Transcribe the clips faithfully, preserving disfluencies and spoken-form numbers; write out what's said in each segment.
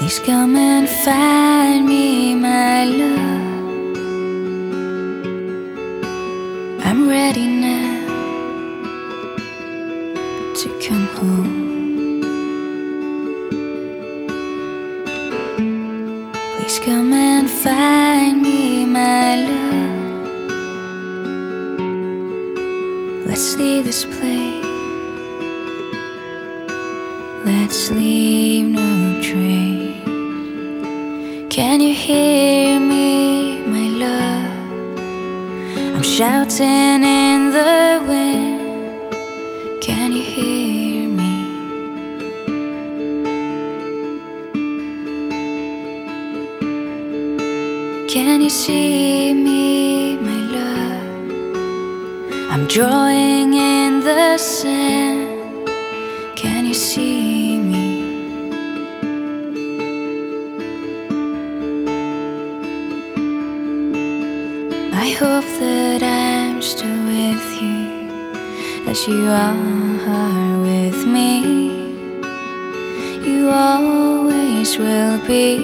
Please come and find me, my love. I'm ready now to come home. Please come and find me, my love. Let's leave this place. Let's leave no trace. Can you hear me, my love? I'm shouting in the wind. Can you hear me? Can you see me, my love? I'm drawing in the sand. Can you see me? I hope that I'm still with you, as you are with me. You always will be.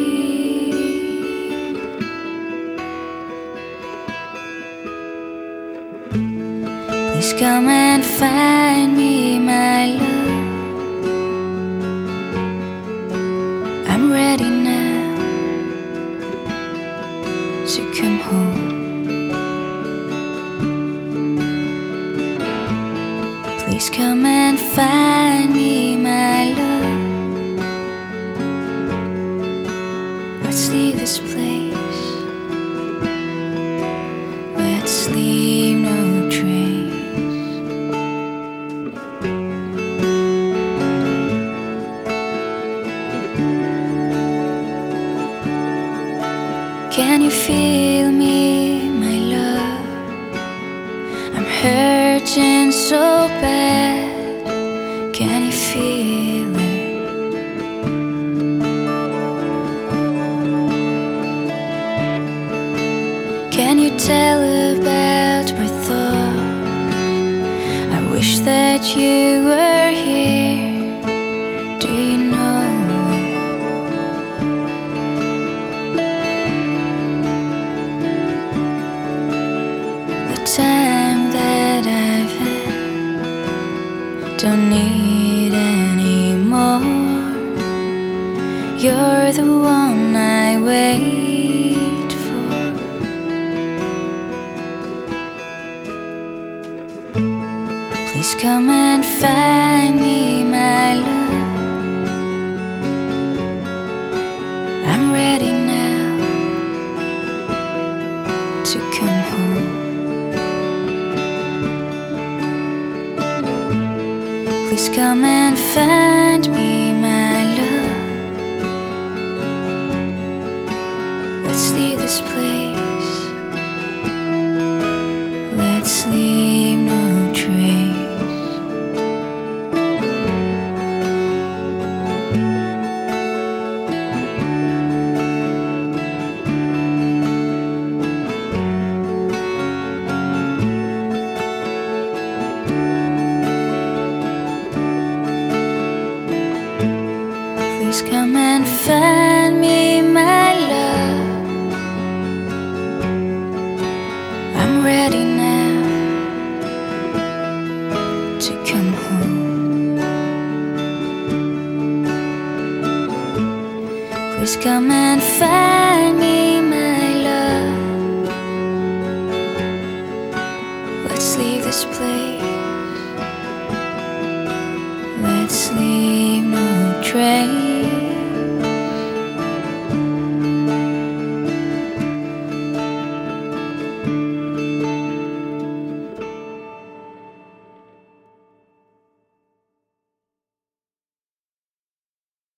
Please come and find me, my love. I'm ready now to come home. Please come and find me, my love. Let's leave this place. Let's leave no trace. Can you feel me, my love? I'm hurting so bad. Can you feel it? Can you tell about my thoughts? I wish that you were here. Do you know it? The time that I've had, don't need any more. You're the one I wait for. Please come and find me, my love. I'm ready now to come home. Please come and find me, my love. Let's leave this place. Let's leave no trace. Please come and find me, my love. I'm ready now to come home. Please come and find me, my love. Let's leave this place. Let's leave no trace.